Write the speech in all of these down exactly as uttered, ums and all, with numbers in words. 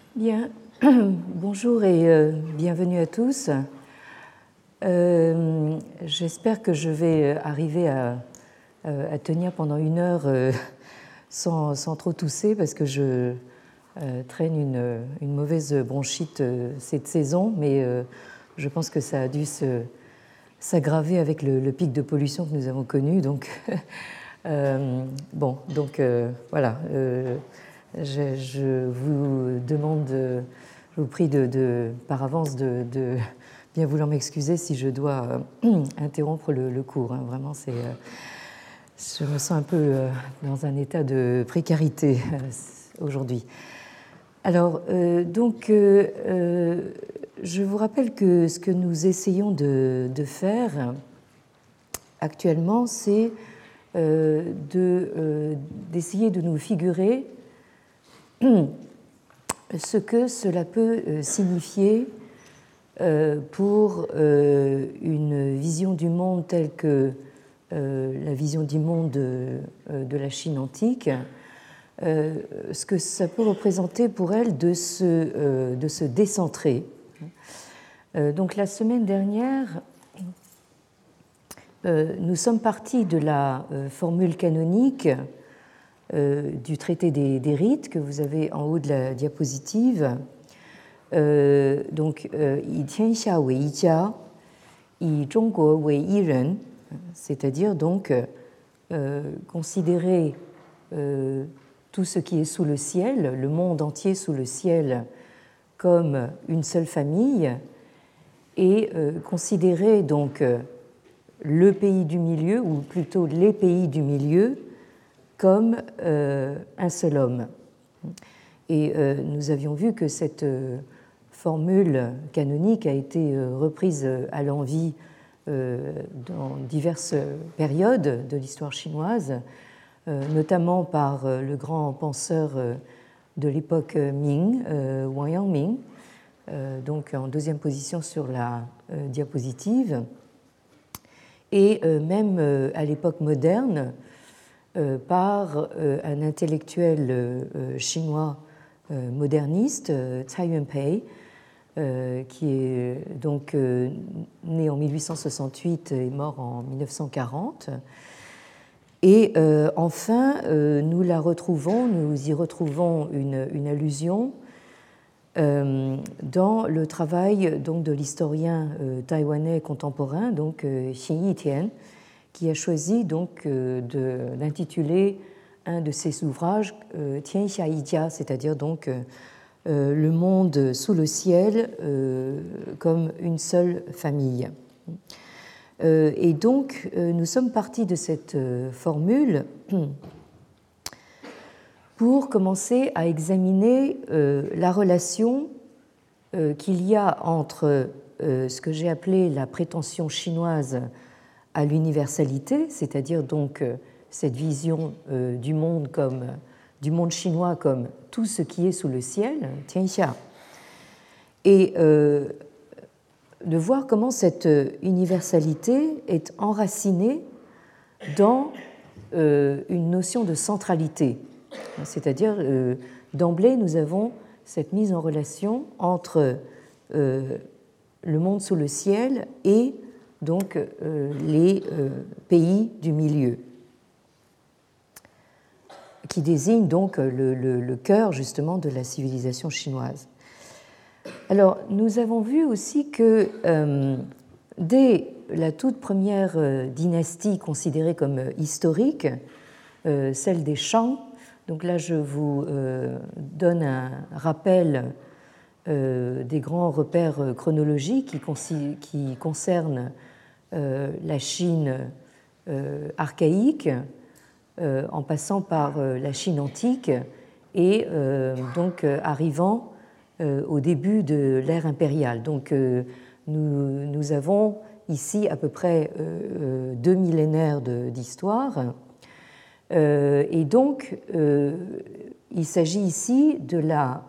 Bien, bonjour et euh, bienvenue à tous. Euh, j'espère que je vais arriver à, à tenir pendant une heure euh, sans, sans trop tousser parce que je euh, traîne une, une mauvaise bronchite euh, cette saison, mais euh, je pense que ça a dû se, s'aggraver avec le, le pic de pollution que nous avons connu. Donc, euh, bon, donc euh, voilà. Euh, Je, je vous demande, de, je vous prie de, de, par avance de, de bien vouloir m'excuser si je dois euh, interrompre le, le cours. Hein. Vraiment, c'est, euh, je me sens un peu euh, dans un état de précarité euh, aujourd'hui. Alors, euh, donc, euh, euh, je vous rappelle que ce que nous essayons de, de faire actuellement, c'est euh, de, euh, d'essayer de nous figurer ce que cela peut signifier pour une vision du monde telle que la vision du monde de la Chine antique, ce que ça peut représenter pour elle de se, de se décentrer. Donc la semaine dernière, nous sommes partis de la formule canonique Euh, du traité des, des rites que vous avez en haut de la diapositive. Euh, donc, Yi Tianxia wei Yijia, Yi Zhongguo wei Yiren, c'est-à-dire donc euh, considérer euh, tout ce qui est sous le ciel, le monde entier sous le ciel, comme une seule famille, et euh, considérer donc le pays du milieu, ou plutôt les pays du milieu, comme euh, un seul homme. Et euh, nous avions vu que cette euh, formule canonique a été euh, reprise à l'envi euh, dans diverses périodes de l'histoire chinoise, euh, notamment par euh, le grand penseur euh, de l'époque Ming, euh, Wang Yangming, euh, donc en deuxième position sur la euh, diapositive, et euh, même euh, à l'époque moderne, Euh, par euh, un intellectuel euh, chinois euh, moderniste, euh, Tsai Yun-pei, euh, qui est donc euh, né en mille huit cent soixante-huit et mort en mille neuf cent quarante. Et euh, enfin, euh, nous la retrouvons, nous y retrouvons une, une allusion euh, dans le travail donc, de l'historien euh, taïwanais contemporain, donc euh, Xin Yitian, qui a choisi donc euh, de, d'intituler un de ses ouvrages euh, Tianxia Yijia, c'est-à-dire donc euh, le monde sous le ciel euh, comme une seule famille. Euh, et donc euh, nous sommes partis de cette euh, formule pour commencer à examiner euh, la relation euh, qu'il y a entre euh, ce que j'ai appelé la prétention chinoise à l'universalité, c'est-à-dire donc cette vision euh, du monde comme du monde chinois comme tout ce qui est sous le ciel, Tianxia, et euh, de voir comment cette universalité est enracinée dans euh, une notion de centralité, c'est-à-dire euh, d'emblée nous avons cette mise en relation entre euh, le monde sous le ciel et donc euh, les euh, pays du milieu, qui désignent donc le, le, le cœur justement de la civilisation chinoise. Alors, nous avons vu aussi que euh, dès la toute première euh, dynastie considérée comme euh, historique, euh, celle des Shang, donc là je vous euh, donne un rappel euh, des grands repères chronologiques qui, qui concernent Euh, la Chine euh, archaïque, euh, en passant par euh, la Chine antique et euh, donc euh, arrivant euh, au début de l'ère impériale. Donc euh, nous, nous avons ici à peu près euh, deux millénaires de, d'histoire. Euh, et donc euh, il s'agit ici de la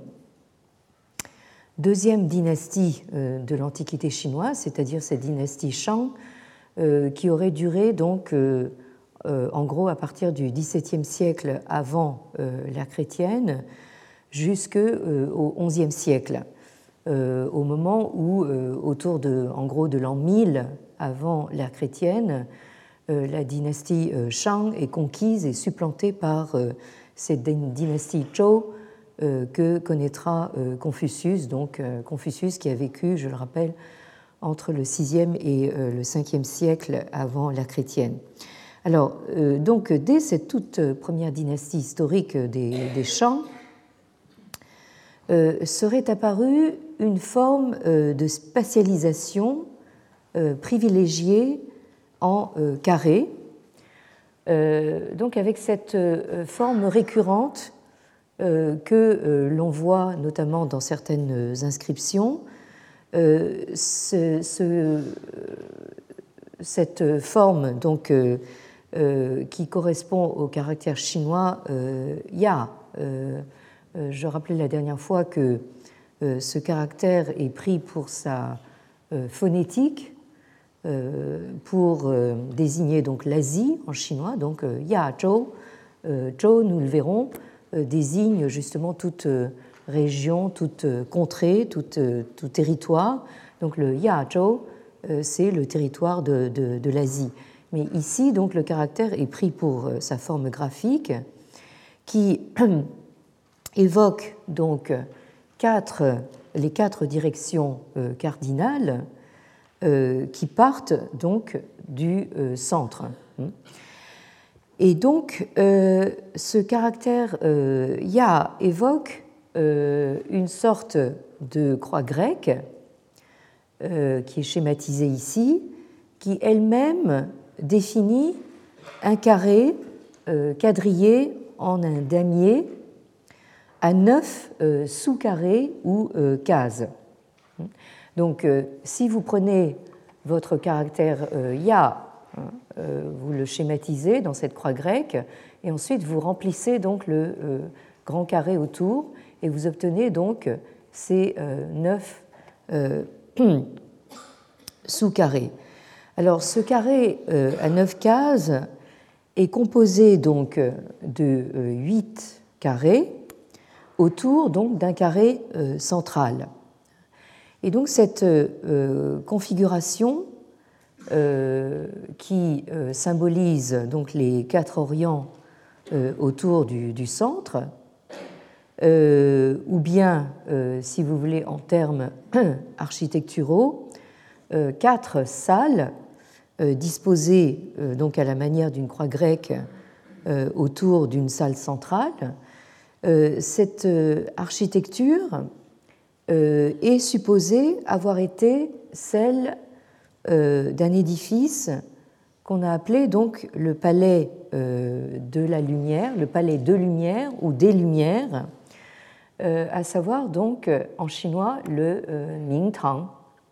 deuxième dynastie de l'Antiquité chinoise, c'est-à-dire cette dynastie Shang, euh, qui aurait duré donc euh, euh, en gros à partir du dix-septième siècle avant euh, l'ère chrétienne jusqu'au onzième siècle, euh, au moment où, euh, autour de, en gros, de l'an mille avant l'ère chrétienne, euh, la dynastie euh, Shang est conquise et supplantée par euh, cette dynastie Zhou euh, que connaîtra euh, Confucius, donc euh, Confucius qui a vécu, je le rappelle, entre le sixième et euh, le cinquième siècle avant l'ère chrétienne. Alors, euh, donc, dès cette toute première dynastie historique des, des Shang, euh, serait apparue une forme euh, de spatialisation euh, privilégiée en euh, carré, euh, donc avec cette euh, forme récurrente euh, que euh, l'on voit notamment dans certaines inscriptions. Euh, ce, ce, cette forme donc, euh, euh, qui correspond au caractère chinois euh, ya. Euh, euh, je rappelais la dernière fois que euh, ce caractère est pris pour sa euh, phonétique, euh, pour euh, désigner donc l'Asie en chinois, donc euh, ya zhou. Euh, zhou, nous le verrons, euh, désigne justement toute euh, région, toute euh, contrée, tout, euh, tout territoire. Donc le ya zhou, euh, c'est le territoire de, de, de l'Asie. Mais ici, donc, le caractère est pris pour euh, sa forme graphique, qui évoque donc quatre, les quatre directions euh, cardinales euh, qui partent donc du euh, centre. Et donc, euh, ce caractère euh, ya évoque euh, une sorte de croix grecque euh, qui est schématisée ici, qui elle-même définit un carré euh, quadrillé en un damier à neuf euh, sous-carrés ou euh, cases. Donc, euh, si vous prenez votre caractère euh, ya, hein, euh, vous le schématisez dans cette croix grecque, et ensuite vous remplissez donc le euh, grand carré autour, et vous obtenez donc ces euh, neuf euh, sous-carrés. Alors, ce carré euh, à neuf cases est composé donc de euh, huit carrés autour donc d'un carré euh, central. Et donc cette euh, configuration euh, qui euh, symbolise donc les quatre orients euh, autour du, du centre, euh, ou bien, euh, si vous voulez, en termes architecturaux, euh, quatre salles euh, disposées euh, donc à la manière d'une croix grecque euh, autour d'une salle centrale. Euh, cette euh, architecture euh, est supposée avoir été celle euh, d'un édifice qu'on a appelé donc le palais euh, de la lumière, le palais de lumière ou des lumières, euh, à savoir donc en chinois le euh, Mingtang.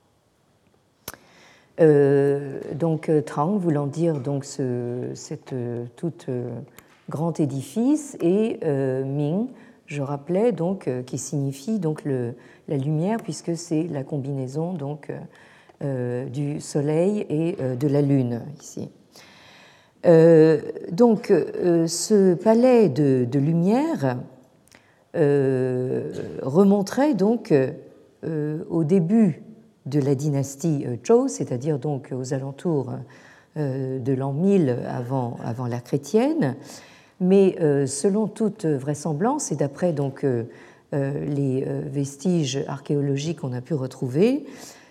Euh, donc Tang voulant dire donc ce cette, tout euh, grand édifice et euh, Ming, je rappelais donc euh, qui signifie donc le, la lumière puisque c'est la combinaison donc euh, du soleil et euh, de la lune ici. Euh, donc euh, ce palais de, de lumière euh, remonterait donc euh, au début de la dynastie Zhou, c'est-à-dire donc aux alentours de l'an mille avant, avant l'ère chrétienne, mais selon toute vraisemblance, et d'après donc les vestiges archéologiques qu'on a pu retrouver,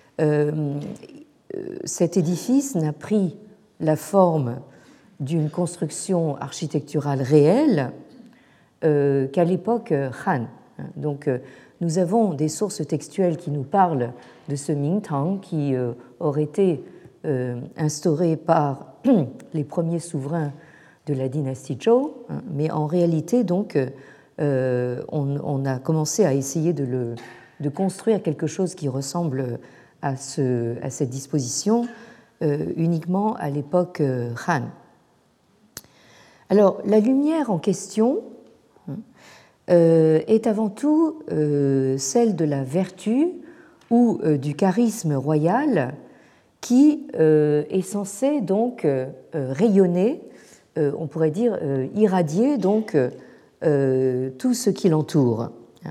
cet édifice n'a pris la forme d'une construction architecturale réelle qu'à l'époque Han. Donc, nous avons des sources textuelles qui nous parlent de ce Mingtang qui euh, aurait été euh, instauré par les premiers souverains de la dynastie Zhou, hein, mais en réalité, donc, euh, on, on a commencé à essayer de, le, de construire quelque chose qui ressemble à, ce, à cette disposition euh, uniquement à l'époque euh, Han. Alors, la lumière en question Euh, est avant tout euh, celle de la vertu ou euh, du charisme royal qui euh, est censé donc euh, rayonner, euh, on pourrait dire euh, irradier donc euh, tout ce qui l'entoure.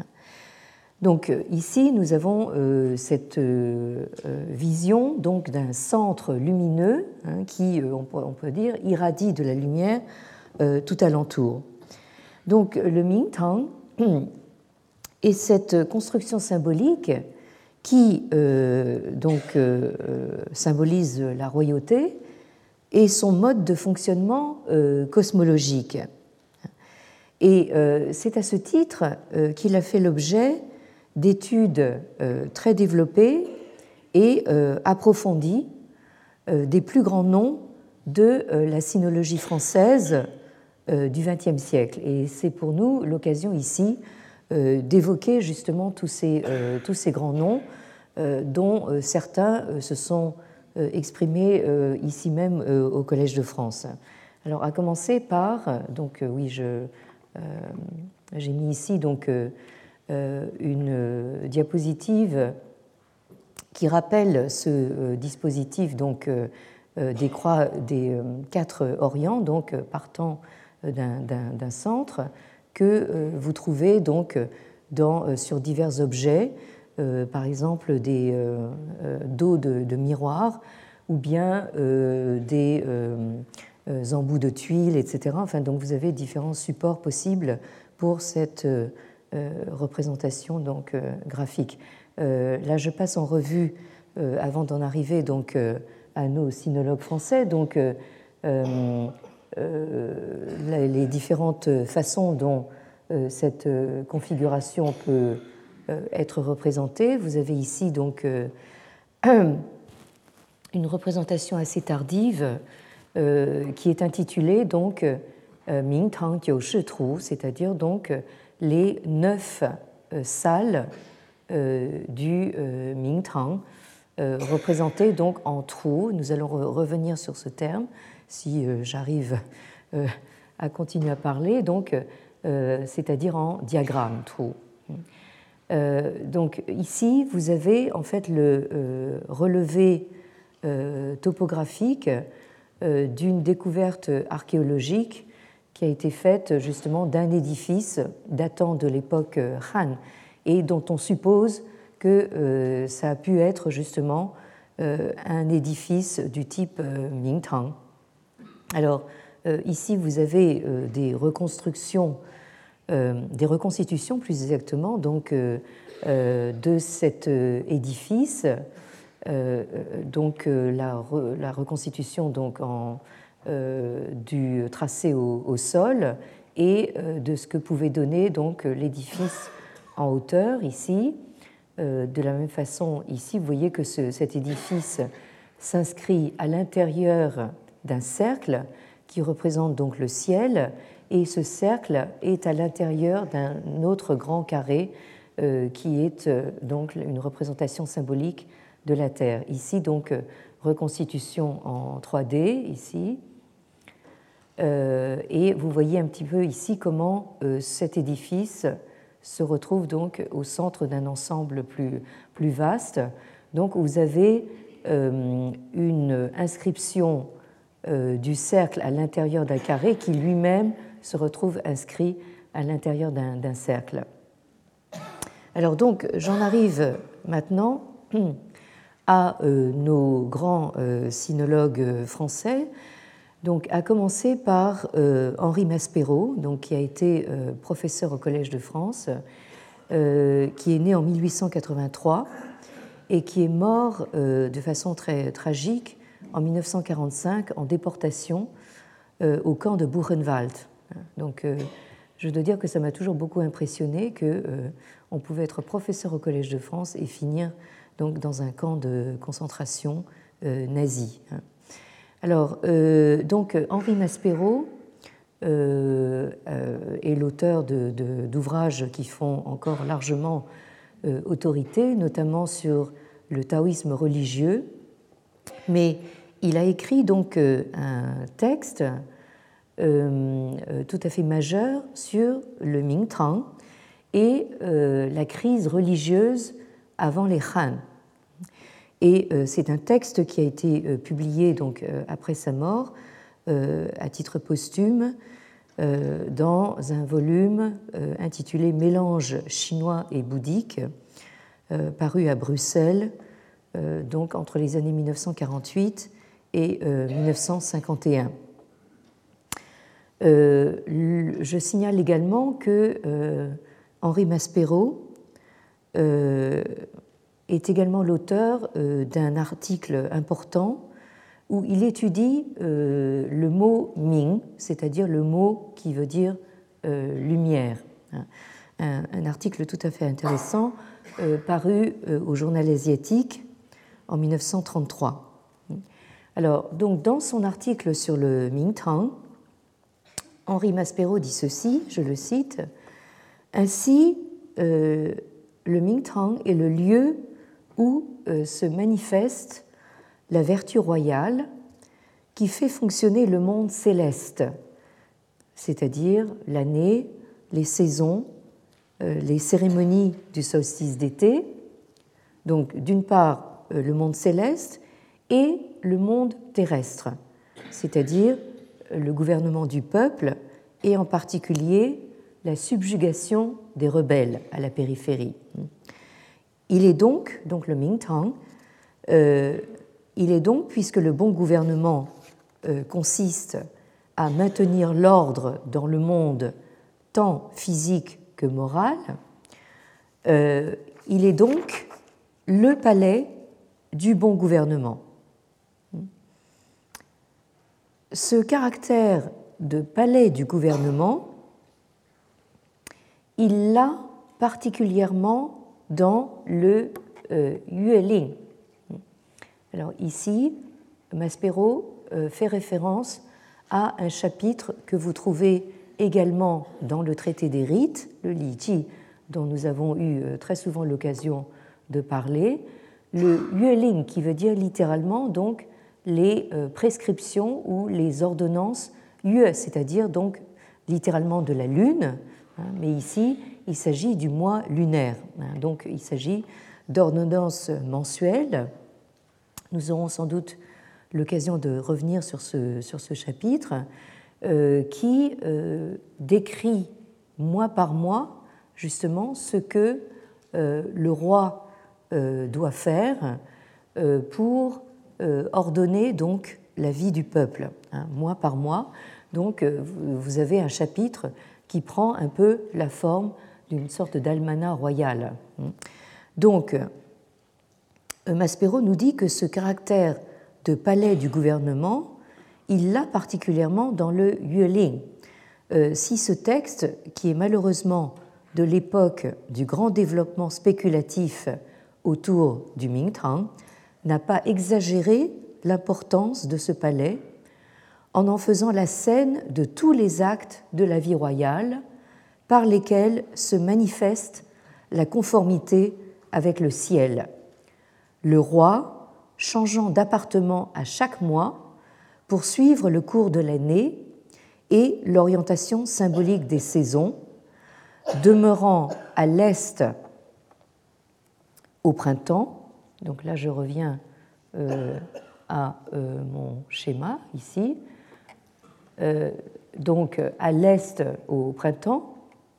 Donc ici, nous avons euh, cette euh, vision donc d'un centre lumineux hein, qui, euh, on, peut, on peut dire, irradie de la lumière euh, tout alentour. Donc le Mingtang est cette construction symbolique qui euh, donc, euh, symbolise la royauté et son mode de fonctionnement euh, cosmologique. Et euh, c'est à ce titre euh, qu'il a fait l'objet d'études euh, très développées et euh, approfondies euh, des plus grands noms de euh, la sinologie française euh, du vingtième siècle. Et c'est pour nous l'occasion ici euh, d'évoquer justement tous ces, euh, tous ces grands noms euh, dont euh, certains euh, se sont euh, exprimés euh, ici même euh, au Collège de France. Alors à commencer par, donc euh, oui, je, euh, j'ai mis ici donc euh, Euh, une euh, diapositive qui rappelle ce euh, dispositif donc, euh, des, croix, des euh, quatre orients, donc partant d'un, d'un, d'un centre, que euh, vous trouvez donc dans, euh, sur divers objets, euh, par exemple des euh, dos de, de miroirs ou bien euh, des euh, embouts de tuiles, et cetera. Enfin, donc vous avez différents supports possibles pour cette euh, Euh, représentation donc, euh, graphique. Euh, là, je passe en revue, euh, avant d'en arriver donc, euh, à nos sinologues français, donc, euh, euh, les différentes façons dont euh, cette configuration peut euh, être représentée. Vous avez ici donc, euh, une représentation assez tardive euh, qui est intitulée donc, euh, Mingtang Jiu Shi Tu, c'est-à-dire donc les neuf euh, salles euh, du euh, Mingtang, euh, représentées donc en trous. Nous allons re revenir sur ce terme si euh, j'arrive euh, à continuer à parler, donc, euh, c'est-à-dire en diagramme, trou. Euh, donc ici, vous avez en fait le euh, relevé euh, topographique euh, d'une découverte archéologique qui a été faite justement d'un édifice datant de l'époque Han et dont on suppose que euh, ça a pu être justement euh, un édifice du type euh, Mingtang. Alors euh, ici vous avez euh, des reconstructions, euh, des reconstitutions plus exactement donc euh, euh, de cet euh, édifice, euh, donc euh, la, re, la reconstitution donc en Euh, du tracé au, au sol et euh, de ce que pouvait donner donc l'édifice en hauteur ici. Euh, de la même façon, ici, vous voyez que ce, cet édifice s'inscrit à l'intérieur d'un cercle qui représente donc le ciel, et ce cercle est à l'intérieur d'un autre grand carré euh, qui est euh, donc une représentation symbolique de la Terre. Ici, donc, reconstitution en trois D, ici. Euh, et vous voyez un petit peu ici comment euh, cet édifice se retrouve donc au centre d'un ensemble plus, plus vaste. Donc vous avez euh, une inscription euh, du cercle à l'intérieur d'un carré qui lui-même se retrouve inscrit à l'intérieur d'un, d'un cercle. Alors donc j'en arrive maintenant à euh, nos grands euh, sinologues français. Donc, à commencer par euh, Henri Maspero, donc, qui a été euh, professeur au Collège de France, euh, qui est né en mille huit cent quatre-vingt-trois et qui est mort euh, de façon très tragique en mille neuf cent quarante-cinq en déportation euh, au camp de Buchenwald. Donc, euh, je dois dire que ça m'a toujours beaucoup impressionné qu'on euh, pouvait être professeur au Collège de France et finir donc, dans un camp de concentration euh, nazi. Alors, euh, donc, Henri Maspero euh, euh, est l'auteur de, de, d'ouvrages qui font encore largement euh, autorité, notamment sur le taoïsme religieux, mais il a écrit donc euh, un texte euh, tout à fait majeur sur le Mingtang et euh, la crise religieuse avant les Han. Et euh, c'est un texte qui a été euh, publié donc, euh, après sa mort, euh, à titre posthume, euh, dans un volume euh, intitulé Mélange chinois et bouddhique, euh, paru à Bruxelles, euh, donc entre les années mille neuf cent quarante-huit et euh, mille neuf cent cinquante et un. Euh, je signale également que euh, Henri Maspero euh, est également l'auteur euh, d'un article important où il étudie euh, le mot Ming, c'est-à-dire le mot qui veut dire euh, lumière. Un, un article tout à fait intéressant euh, paru euh, au Journal asiatique en mille neuf cent trente-trois. Alors, donc, dans son article sur le Mingtang, Henri Maspero dit ceci, je le cite, « Ainsi, euh, le Mingtang est le lieu où euh, se manifeste la vertu royale qui fait fonctionner le monde céleste, c'est-à-dire l'année, les saisons, euh, les cérémonies du solstice d'été, donc d'une part euh, le monde céleste et le monde terrestre, c'est-à-dire le gouvernement du peuple et en particulier la subjugation des rebelles à la périphérie. Il est donc, donc le Mingtang, euh, il est donc, puisque le bon gouvernement euh, consiste à maintenir l'ordre dans le monde tant physique que moral, euh, il est donc le palais du bon gouvernement. Ce caractère de palais du gouvernement, il l'a particulièrement dans le euh, Yueling. Alors ici, Maspero euh, fait référence à un chapitre que vous trouvez également dans le traité des rites, le Li Ji, dont nous avons eu euh, très souvent l'occasion de parler, le Yueling qui veut dire littéralement donc les euh, prescriptions ou les ordonnances Yue, c'est-à-dire donc littéralement de la lune, hein, mais ici il s'agit du mois lunaire, hein, donc il s'agit d'ordonnances mensuelles. Nous aurons sans doute l'occasion de revenir sur ce, sur ce chapitre euh, qui euh, décrit mois par mois justement ce que euh, le roi euh, doit faire euh, pour euh, ordonner donc la vie du peuple, hein, mois par mois. Donc euh, vous avez un chapitre qui prend un peu la forme d'une sorte d'almanach royal. Donc Maspero nous dit que ce caractère de palais du gouvernement, il l'a particulièrement dans le Yueling. Euh, si ce texte, qui est malheureusement de l'époque du grand développement spéculatif autour du Mingtang, n'a pas exagéré l'importance de ce palais en en faisant la scène de tous les actes de la vie royale par lesquels se manifeste la conformité avec le ciel. Le roi, changeant d'appartement à chaque mois pour suivre le cours de l'année et l'orientation symbolique des saisons, demeurant à l'est au printemps, donc là je reviens euh, à euh, mon schéma ici, euh, donc à l'est au printemps,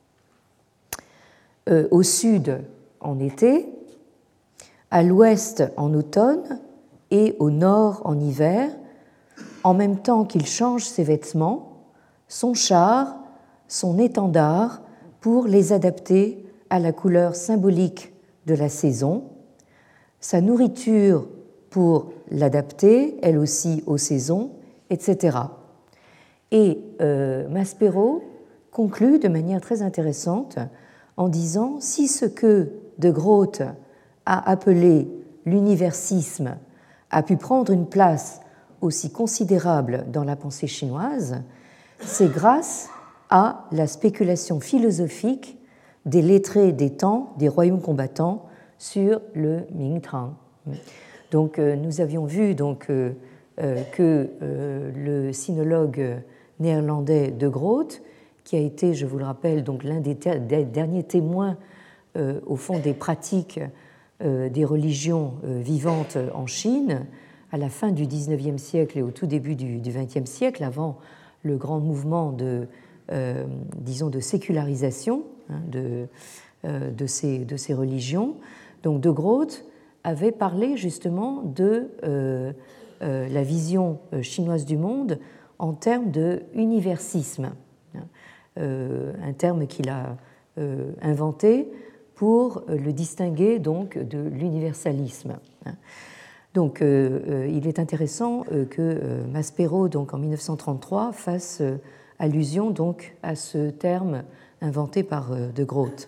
euh, au sud en été, à l'ouest en automne et au nord en hiver, en même temps qu'il change ses vêtements, son char, son étendard, pour les adapter à la couleur symbolique de la saison, sa nourriture pour l'adapter, elle aussi, aux saisons, et cetera. Et euh, Maspero conclut de manière très intéressante en disant « Si ce que de Groth a appelé l'universisme a pu prendre une place aussi considérable dans la pensée chinoise, c'est grâce à la spéculation philosophique des lettrés des temps des royaumes combattants sur le Mingtang. » Donc, euh, nous avions vu donc, euh, euh, que euh, le sinologue néerlandais de Groth, qui a été, je vous le rappelle, donc l'un des, des derniers témoins euh, au fond des pratiques euh, des religions euh, vivantes en Chine, à la fin du dix-neuvième siècle et au tout début du vingtième siècle, avant le grand mouvement de euh, disons, de sécularisation hein, de, euh, de, ces, de ces religions. Donc De Groot avait parlé justement de euh, euh, la vision chinoise du monde en termes de universisme, euh, un terme qu'il a euh, inventé pour le distinguer donc de l'universalisme. Donc, euh, euh, il est intéressant euh, que euh, Maspero, donc en mille neuf cent trente-trois, fasse euh, allusion donc à ce terme inventé par euh, De Groot.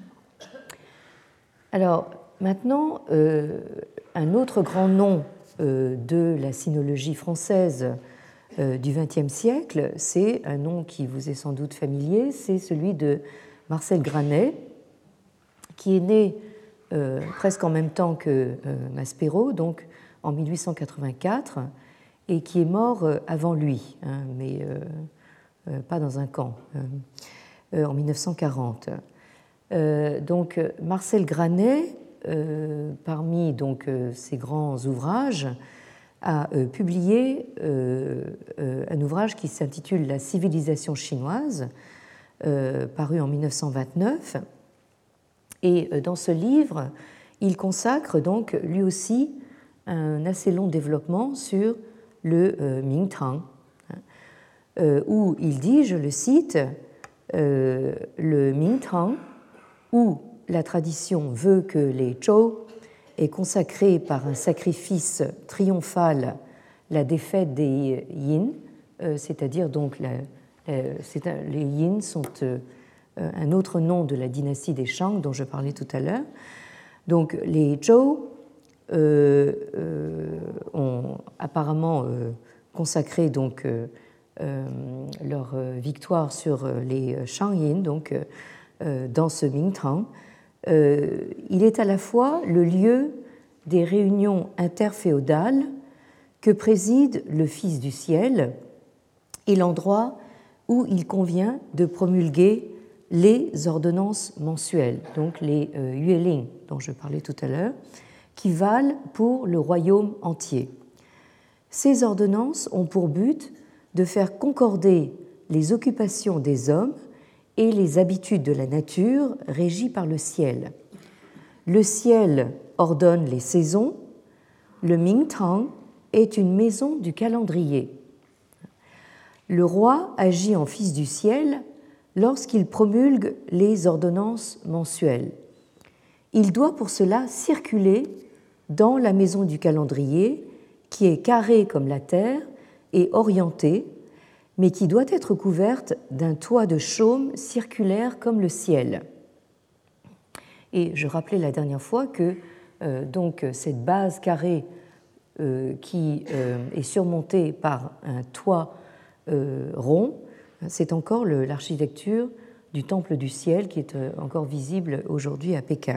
Alors, maintenant, euh, un autre grand nom euh, de la sinologie française euh, du vingtième siècle, c'est un nom qui vous est sans doute familier, c'est celui de Marcel Granet, qui est né euh, presque en même temps que euh, Maspero, donc en mille huit cent quatre-vingt-quatre, et qui est mort euh, avant lui, hein, mais euh, euh, pas dans un camp, euh, euh, en mille neuf cent quarante. Euh, donc Marcel Granet, euh, parmi donc, euh, ses grands ouvrages, a euh, publié euh, euh, un ouvrage qui s'intitule La civilisation chinoise, euh, paru en mille neuf cent vingt-neuf. Et dans ce livre, il consacre donc lui aussi un assez long développement sur le euh, Mingtang, euh, où il dit, je le cite, euh, le Mingtang, où la tradition veut que les Zhou aient consacré par un sacrifice triomphal la défaite des Yin, euh, c'est-à-dire donc la, la, c'est un, les Yin sont euh, un autre nom de la dynastie des Shang dont je parlais tout à l'heure. Donc les Zhou euh, euh, ont apparemment euh, consacré donc, euh, euh, leur victoire sur les Shang Yin donc, euh, dans ce Mingtang. Euh, il est à la fois le lieu des réunions interféodales que préside le Fils du ciel et l'endroit où il convient de promulguer les ordonnances mensuelles, donc les euh, Yueling dont je parlais tout à l'heure, qui valent pour le royaume entier. Ces ordonnances ont pour but de faire concorder les occupations des hommes et les habitudes de la nature régies par le ciel. Le ciel ordonne les saisons, le Mingtang est une maison du calendrier. Le roi agit en fils du ciel lorsqu'il promulgue les ordonnances mensuelles. Il doit pour cela circuler dans la maison du calendrier, qui est carrée comme la terre et orientée, mais qui doit être couverte d'un toit de chaume circulaire comme le ciel. Et je rappelais la dernière fois que euh, donc, cette base carrée euh, qui euh, est surmontée par un toit euh, rond, c'est encore le, l'architecture du Temple du ciel qui est euh, encore visible aujourd'hui à Pékin.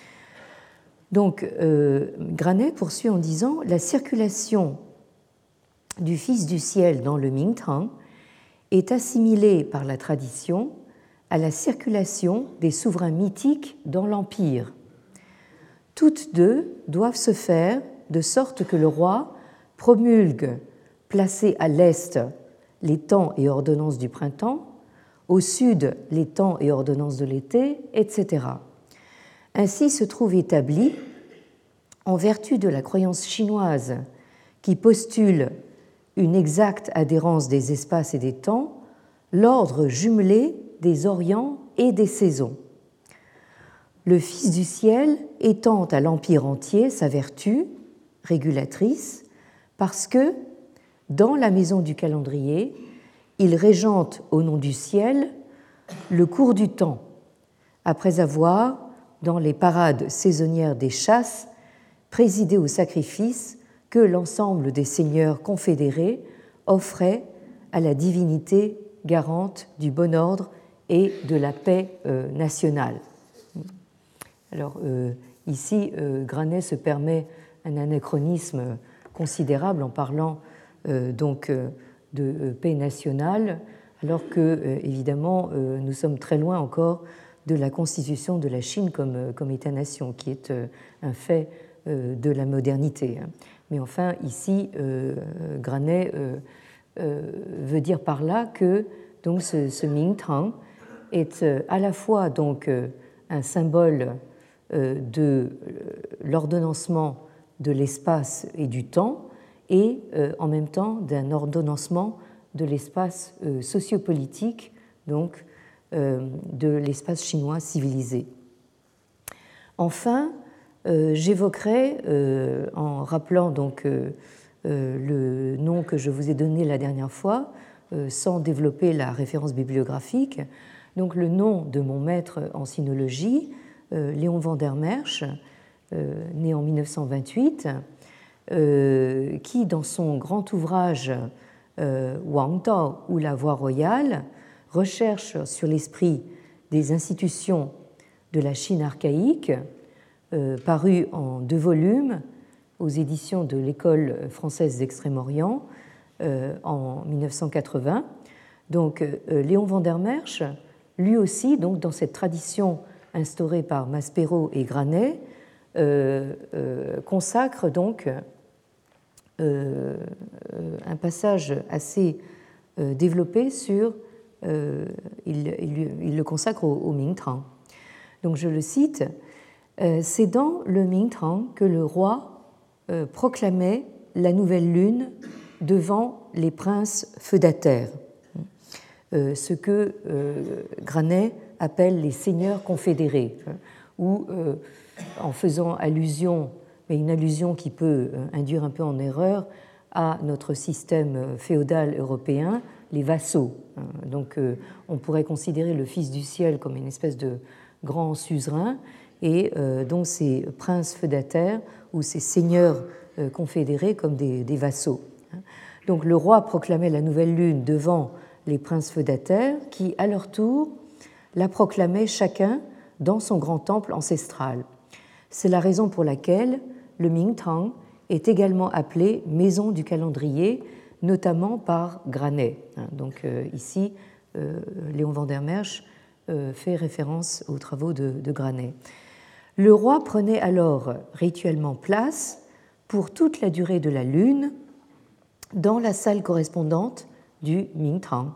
Donc, euh, Granet poursuit en disant « La circulation du Fils du ciel dans le Mingtang est assimilée par la tradition à la circulation des souverains mythiques dans l'Empire. Toutes deux doivent se faire de sorte que le roi promulgue, placé à l'est, les temps et ordonnances du printemps, au sud, les temps et ordonnances de l'été, et cetera. Ainsi se trouve établi, en vertu de la croyance chinoise qui postule une exacte adhérence des espaces et des temps, l'ordre jumelé des orients et des saisons. Le Fils du ciel étend à l'empire entier sa vertu régulatrice parce que, dans la maison du calendrier, il régente au nom du ciel le cours du temps, après avoir, dans les parades saisonnières des chasses, présidé au sacrifice que l'ensemble des seigneurs confédérés offraient à la divinité garante du bon ordre et de la paix euh, nationale. Alors euh, ici, euh, Granet se permet un anachronisme considérable en parlant euh, donc euh, de euh, paix nationale, alors que euh, évidemment euh, nous sommes très loin encore de la constitution de la Chine comme, euh, comme État-nation, qui est euh, un fait euh, de la modernité. Mais enfin, ici, euh, Granet euh, euh, veut dire par là que donc ce, ce Mingtang est à la fois donc un symbole de l'ordonnancement de l'espace et du temps et en même temps d'un ordonnancement de l'espace sociopolitique, donc de l'espace chinois civilisé. Enfin, j'évoquerai, en rappelant donc le nom que je vous ai donné la dernière fois, sans développer la référence bibliographique, donc le nom de mon maître en sinologie, Léon van der Merch, né en mille neuf cent vingt-huit, qui, dans son grand ouvrage Wang Dao ou la voie royale, recherche sur l'esprit des institutions de la Chine archaïque, paru en deux volumes aux éditions de l'École française d'Extrême-Orient en mille neuf cent quatre-vingts. Donc, Léon van der Merch, lui aussi, donc, dans cette tradition instaurée par Maspero et Granet, euh, euh, consacre donc euh, un passage assez euh, développé sur, euh, il, il, il le consacre au, au Mingtang. Donc je le cite, euh, c'est dans le Mingtang que le roi euh, proclamait la nouvelle lune devant les princes feudataires. Euh, ce que euh, Granet appelle les seigneurs confédérés, hein, ou euh, en faisant allusion, mais une allusion qui peut euh, induire un peu en erreur, à notre système féodal européen, les vassaux. Hein. Donc euh, on pourrait considérer le Fils du ciel comme une espèce de grand suzerain, et euh, donc ces princes feudataires ou ces seigneurs euh, confédérés comme des, des vassaux. Hein. Donc le roi proclamait la nouvelle lune devant les princes feudataires qui, à leur tour, la proclamaient chacun dans son grand temple ancestral. C'est la raison pour laquelle le Mingtang est également appelé maison du calendrier, notamment par Granet. Donc euh, ici, euh, Léon van der Merch euh, fait référence aux travaux de, de Granet. Le roi prenait alors rituellement place pour toute la durée de la lune dans la salle correspondante du Mingtang.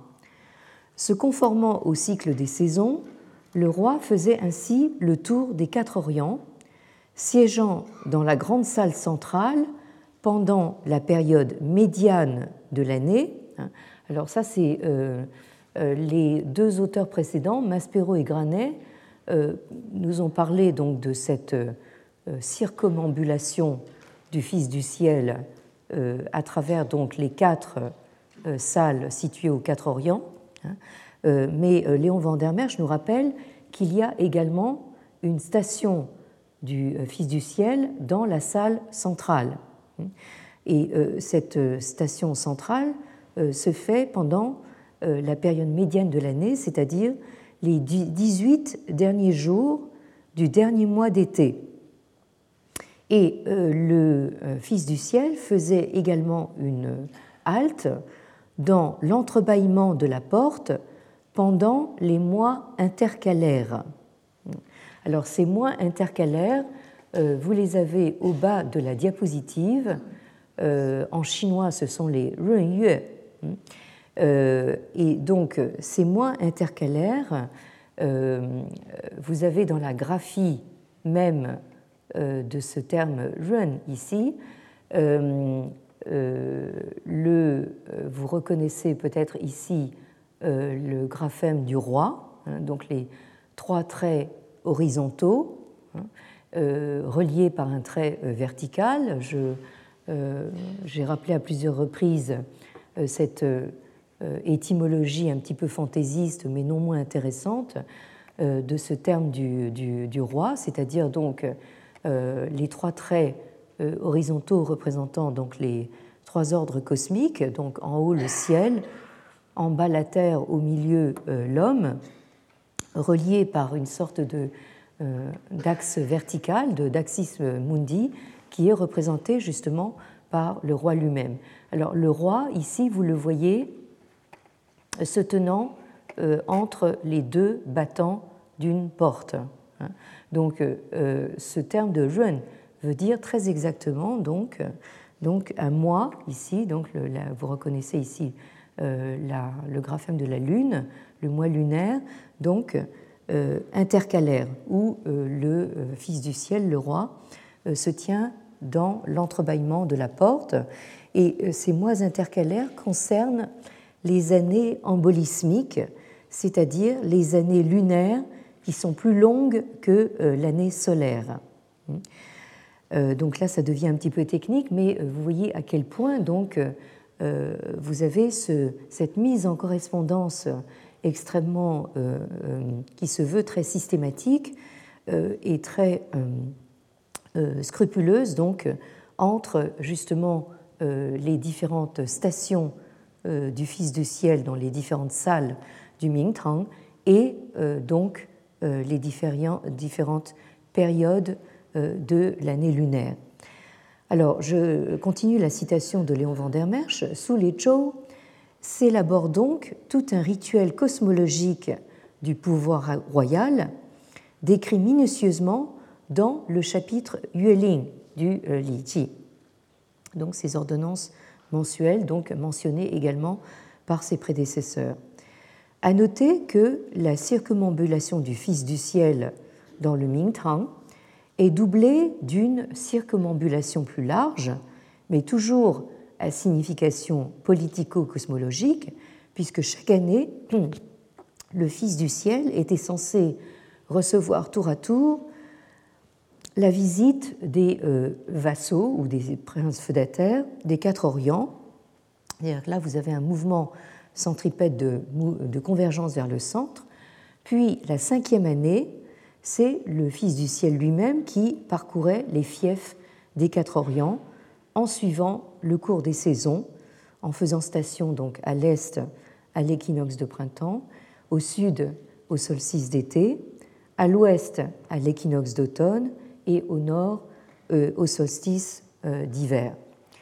Se conformant au cycle des saisons, le roi faisait ainsi le tour des quatre Orients, siégeant dans la grande salle centrale pendant la période médiane de l'année. Alors ça, c'est euh, euh, les deux auteurs précédents, Maspero et Granet, euh, nous ont parlé donc de cette euh, circumambulation du Fils du ciel euh, à travers donc les quatre euh, salles situées aux quatre Orients. Hein. Euh, mais euh, Léon van der Merch nous rappelle qu'il y a également une station du euh, Fils du ciel dans la salle centrale. Et euh, cette station centrale euh, se fait pendant euh, la période médiane de l'année, c'est-à-dire les dix-huit derniers jours du dernier mois d'été. Et euh, le euh, Fils du ciel faisait également une halte dans l'entrebâillement de la porte pendant les mois intercalaires. Alors ces mois intercalaires, euh, vous les avez au bas de la diapositive. Euh, en chinois, ce sont les Runyue. Euh, et donc ces mois intercalaires, euh, vous avez dans la graphie même euh, de ce terme Run ici, euh, euh, le, vous reconnaissez peut-être ici euh, le graphème du roi, hein, donc les trois traits horizontaux, hein, euh, reliés par un trait euh, vertical. Je, euh, j'ai rappelé à plusieurs reprises euh, cette euh, étymologie un petit peu fantaisiste, mais non moins intéressante, euh, de ce terme du, du, du roi, c'est-à-dire donc euh, les trois traits euh, horizontaux représentant donc les trois ordres cosmiques, donc en haut le ciel, en bas la terre, au milieu euh, l'homme, reliés par une sorte de, euh, d'axe vertical, de, d'axis mundi, qui est représenté justement par le roi lui-même. Alors le roi, ici, vous le voyez, se tenant euh, entre les deux battants d'une porte. Hein. Donc euh, ce terme de Run veut dire très exactement donc, donc un mois ici, donc le, la, vous reconnaissez ici euh, la, le graphème de la Lune, le mois lunaire, donc euh, intercalaire, où euh, le euh, Fils du ciel, le roi, euh, se tient dans l'entrebâillement de la porte. Et euh, ces mois intercalaires concernent les années embolismiques, c'est-à-dire les années lunaires qui sont plus longues que euh, l'année solaire. Euh, donc là, ça devient un petit peu technique, mais euh, vous voyez à quel point donc euh, vous avez ce, cette mise en correspondance extrêmement euh, euh, qui se veut très systématique euh, et très euh, euh, scrupuleuse donc entre justement euh, les différentes stations euh, du Fils du ciel dans les différentes salles du Mingtang et euh, donc euh, les différents, différentes périodes euh, de l'année lunaire. Alors, je continue la citation de Léon van der Merch. Sous les Zhou s'élabore donc tout un rituel cosmologique du pouvoir royal, décrit minutieusement dans le chapitre Yueling du Li Ji. Donc, ces ordonnances mensuelles, donc mentionnées également par ses prédécesseurs. À noter que la circumambulation du Fils du ciel dans le Mingtang est doublée d'une circumambulation plus large, mais toujours à signification politico-cosmologique, puisque chaque année, le Fils du ciel était censé recevoir tour à tour la visite des euh, vassaux ou des princes feudataires des quatre Orients. C'est-à-dire que là, vous avez un mouvement centripète de, de convergence vers le centre. Puis, la cinquième année, c'est le Fils du ciel lui-même qui parcourait les fiefs des quatre Orients en suivant le cours des saisons, en faisant station donc à l'est à l'équinoxe de printemps, au sud au solstice d'été, à l'ouest à l'équinoxe d'automne et au nord euh, au solstice euh, d'hiver.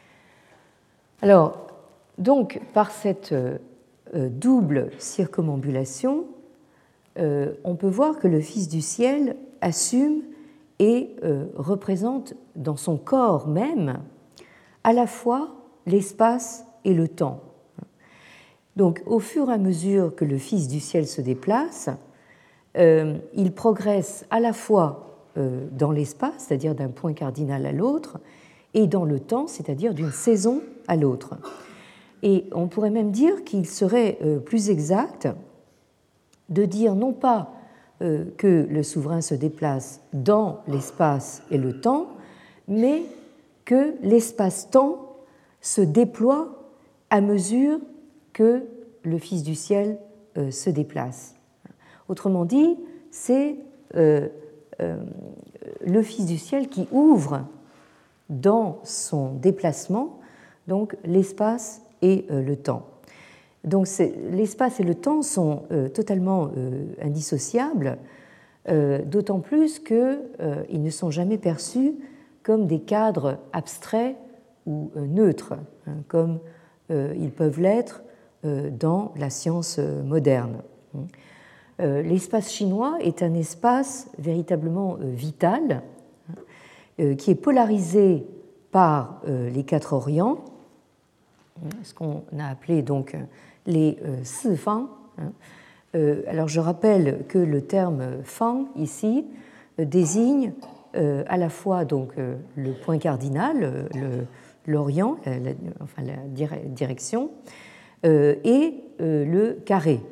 Alors, donc, par cette euh, double circumambulation, euh, on peut voir que le Fils du ciel assume et euh, représente dans son corps même à la fois l'espace et le temps. Donc, au fur et à mesure que le Fils du ciel se déplace, euh, il progresse à la fois euh, dans l'espace, c'est-à-dire d'un point cardinal à l'autre, et dans le temps, c'est-à-dire d'une saison à l'autre. Et on pourrait même dire qu'il serait euh, plus exact de dire non pas euh, que le souverain se déplace dans l'espace et le temps, mais que l'espace-temps se déploie à mesure que le Fils du ciel euh, se déplace. Autrement dit, c'est euh, euh, le Fils du ciel qui ouvre dans son déplacement donc l'espace et euh, le temps. Donc l'espace et le temps sont euh, totalement euh, indissociables, euh, d'autant plus qu'ils euh, ne sont jamais perçus comme des cadres abstraits ou euh, neutres, hein, comme euh, ils peuvent l'être euh, dans la science euh, moderne. Euh, l'espace chinois est un espace véritablement euh, vital, euh, qui est polarisé par euh, les quatre Orients, ce qu'on a appelé donc les euh, Si Fang. Euh, alors je rappelle que le terme Fang ici euh, désigne euh, à la fois donc euh, le point cardinal, le, l'Orient, la, la, enfin la direction, euh, et euh, le carré.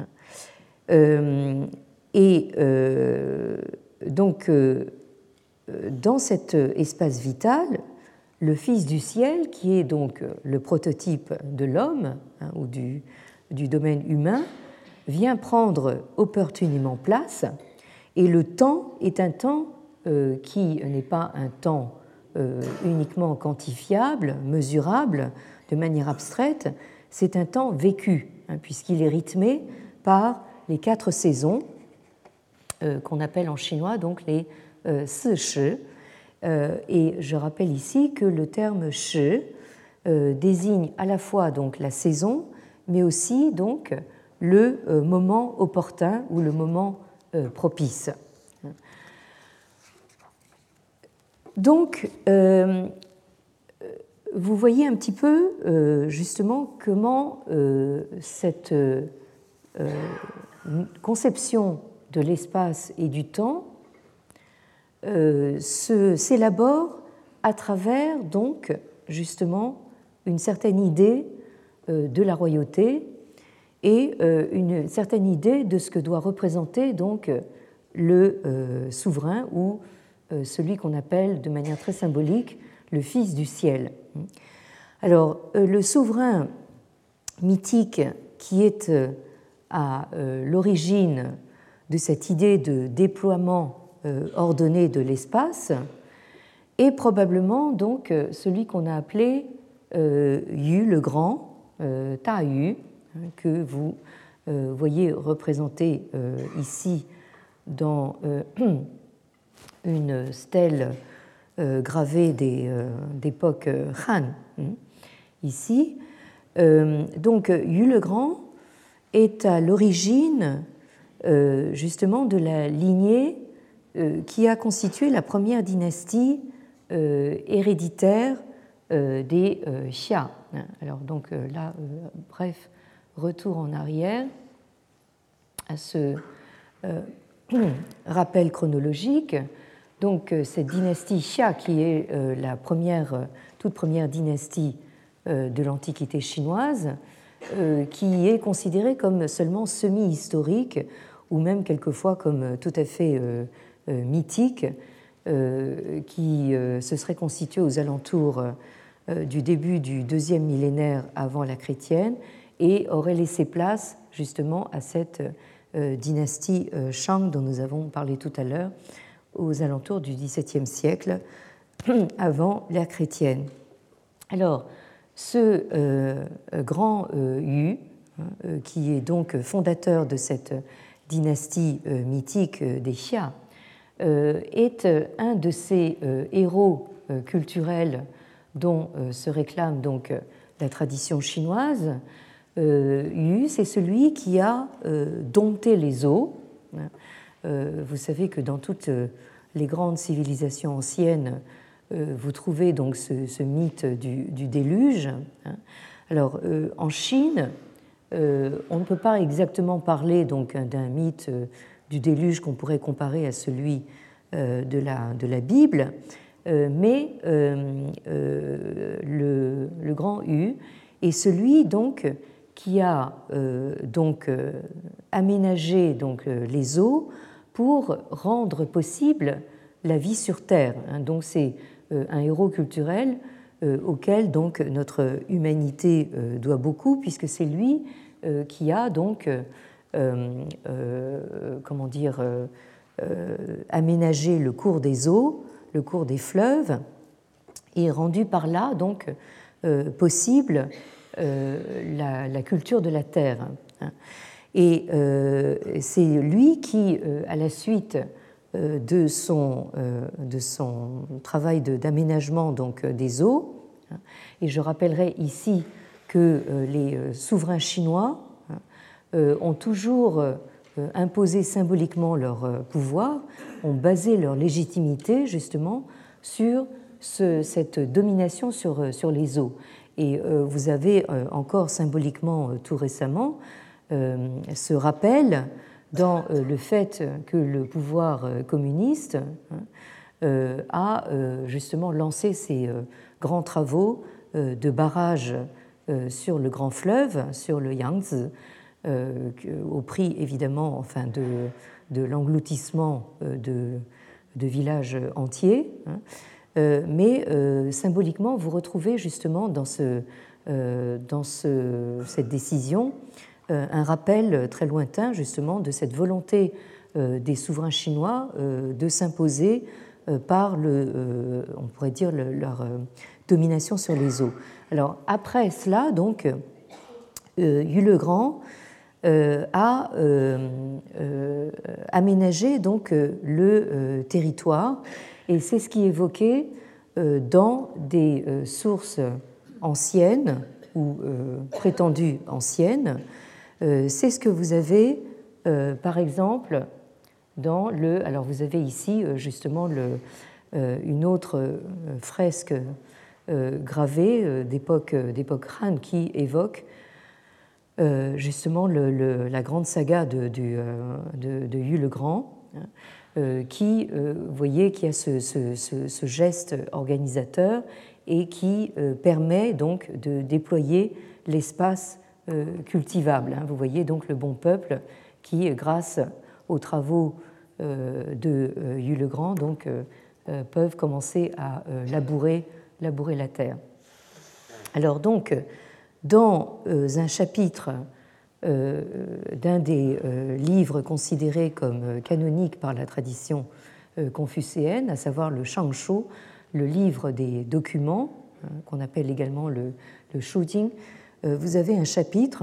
Euh, et euh, donc euh, dans cet espace vital, le Fils du ciel, qui est donc le prototype de l'homme hein, ou du, du domaine humain, vient prendre opportunément place, et le temps est un temps euh, qui n'est pas un temps euh, uniquement quantifiable, mesurable, de manière abstraite, c'est un temps vécu, hein, puisqu'il est rythmé par les quatre saisons, euh, qu'on appelle en chinois donc les euh, Si Shi. Euh, et je rappelle ici que le terme shi euh, désigne à la fois donc la saison, mais aussi donc le euh, moment opportun ou le moment euh, propice. Donc, euh, vous voyez un petit peu euh, justement comment euh, cette euh, conception de l'espace et du temps euh, se, s'élabore à travers donc justement une certaine idée euh, de la royauté et euh, une certaine idée de ce que doit représenter donc le euh, souverain ou euh, celui qu'on appelle de manière très symbolique le fils du ciel. Alors euh, le souverain mythique qui est euh, à euh, l'origine de cette idée de déploiement euh, ordonné de l'espace est probablement donc euh, celui qu'on a appelé euh, Yu le Grand, euh, Ta Yu, que vous euh, voyez représenté euh, ici dans euh, une stèle euh, gravée des, euh, d'époque Han, ici. Euh, donc Yu le Grand est à l'origine euh, justement de la lignée euh, qui a constitué la première dynastie euh, héréditaire euh, des euh, Xia. Alors donc euh, là, euh, bref, retour en arrière à ce euh, rappel chronologique. Donc euh, cette dynastie Xia, qui est euh, la première, euh, toute première dynastie euh, de l'Antiquité chinoise, euh, qui est considérée comme seulement semi-historique ou même quelquefois comme tout à fait euh, euh, mythique, euh, qui euh, se serait constituée aux alentours euh, du début du deuxième millénaire avant la chrétienne et aurait laissé place justement à cette euh, dynastie euh, Shang dont nous avons parlé tout à l'heure, aux alentours du dix-septième siècle avant l'ère chrétienne. Alors, ce euh, grand euh, Yu, euh, qui est donc fondateur de cette dynastie euh, mythique des Xia, euh, est un de ces euh, héros euh, culturels dont euh, se réclame donc la tradition chinoise. Euh, Yu, c'est celui qui a euh, dompté les eaux. Euh, vous savez que dans toutes les grandes civilisations anciennes, euh, vous trouvez donc ce, ce mythe du, du déluge. Alors, euh, en Chine, euh, on ne peut pas exactement parler donc d'un mythe euh, du déluge qu'on pourrait comparer à celui euh, de, la, de la Bible, euh, mais euh, euh, le, le grand Yu est celui donc qui a euh, donc euh, aménagé donc les eaux pour rendre possible la vie sur Terre. Donc c'est un héros culturel auquel donc notre humanité doit beaucoup, puisque c'est lui qui a donc euh, euh, comment dire euh, aménagé le cours des eaux, le cours des fleuves, et rendu par là donc euh, possible euh, la, la culture de la terre. Et euh, c'est lui qui, euh, à la suite euh, de, son, euh, de son travail de, d'aménagement donc, des eaux, et je rappellerai ici que euh, les souverains chinois euh, ont toujours euh, imposé symboliquement leur euh, pouvoir, ont basé leur légitimité justement sur ce, cette domination sur, sur les eaux. Et euh, vous avez euh, encore symboliquement euh, tout récemment Euh, se rappelle dans euh, le fait que le pouvoir euh, communiste euh, a euh, justement lancé ces euh, grands travaux euh, de barrage euh, sur le grand fleuve, sur le Yangtze, euh, au prix évidemment enfin, de, de l'engloutissement euh, de, de villages entiers. Hein. Euh, mais euh, symboliquement, vous retrouvez justement dans, ce, euh, dans ce, cette décision un rappel très lointain justement de cette volonté des souverains chinois de s'imposer par le, on pourrait dire le, leur domination sur les eaux. Alors après cela, donc, Yu le Grand a aménagé donc le territoire, et c'est ce qui est évoqué dans des sources anciennes ou prétendues anciennes. C'est ce que vous avez, euh, par exemple, dans le... Alors, vous avez ici, justement, le, euh, une autre fresque euh, gravés euh, d'époque d'époque Han qui évoquent euh, justement le, le, la grande saga de, de, de, de Yu le Grand, hein, euh, qui, euh, vous voyez, qui a ce, ce, ce, ce geste organisateur et qui euh, permet donc de déployer l'espace euh, cultivable. Hein. Vous voyez donc le bon peuple qui, grâce aux travaux euh, de euh, Yu le Grand, donc, euh, euh, peuvent commencer à euh, labourer, labourer la terre. Alors donc, dans euh, un chapitre euh, d'un des euh, livres considérés comme canoniques par la tradition euh, confucéenne, à savoir le Shangshu, le livre des documents, hein, qu'on appelle également le, le Shujing, euh, vous avez un chapitre